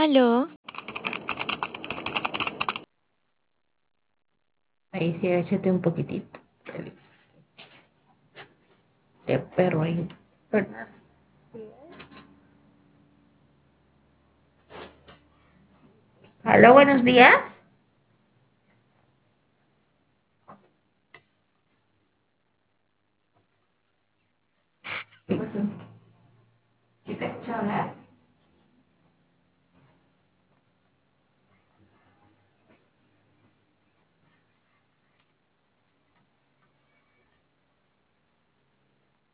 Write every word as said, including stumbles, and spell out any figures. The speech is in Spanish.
Aló, Ahí sí, échate un poquitito de perro ahí. ¿Verdad? Aló, buenos días. ¿Qué pasó? ¿Sí te escucho hablar?